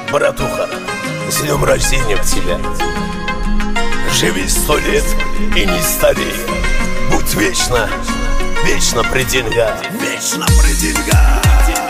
Братуха, с днем рождения тебя. Живи 100 лет и не старей. Будь вечно, вечно при деньгах. Вечно при деньгах.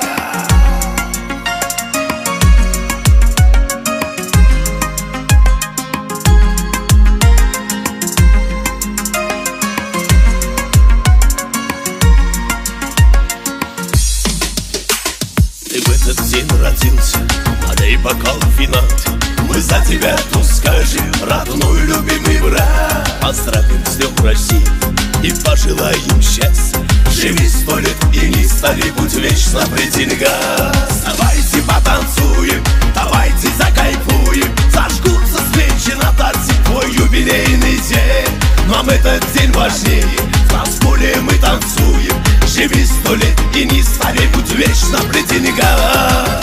Ты в этот день родился, налей бокал вина. Мы за тебя тут скажем, родной любимый брат. Поздравим с днем России и пожелаем счастья. Живи 100 лет и не старей, будь вечно при деньгах. Давайте потанцуем, давайте закайфуем. Зажгутся свечи на торте, твой юбилейный день. Нам этот день важнее, в танцполе мы танцуем. Живи 100 лет и не старей, будь вечно при деньгах.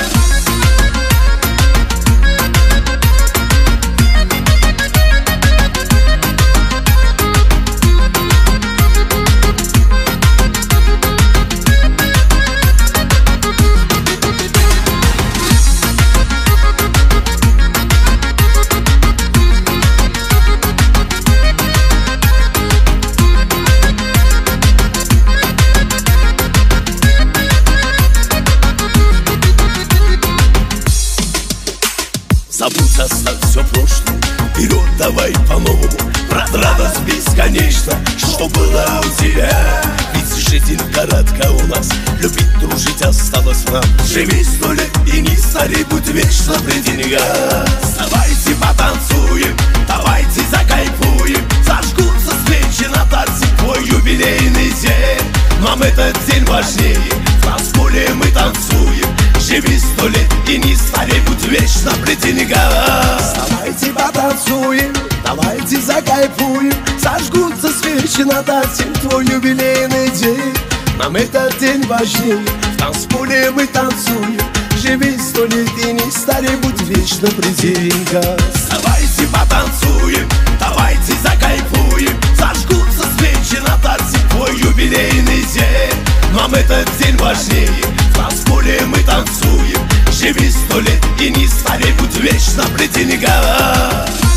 Забудь, оставь все прошлое, вперед давай по-новому. Брат, радость бесконечна, что было у тебя. Ведь жизнь коротка у нас, любить, дружить осталось нам. Живи 100 лет и не старей, будь вечно при деньгах. Давайте потанцуем, давайте закайфуем. Зажгутся свечи на торте, твой юбилейный день. Нам этот день важнее, в танцполе мы танцуем. Живи 100 лет и не старей, будь вечно при деньгах. Давайте потанцуем, давайте закайфуем. Зажгутся свечи на торте, твой юбилейный день. Нам этот день важнее, в танцполе мы танцуем. Живи 100 лет и не старей, будь вечно при деньгах. Давайте потанцуем, давайте закайфуем. Зажгутся свечи на торте, твой юбилейный день. Нам этот день важнее, в танцполе мы танцуем. Живи 100 лет и не старей, будь вечно при деньгах.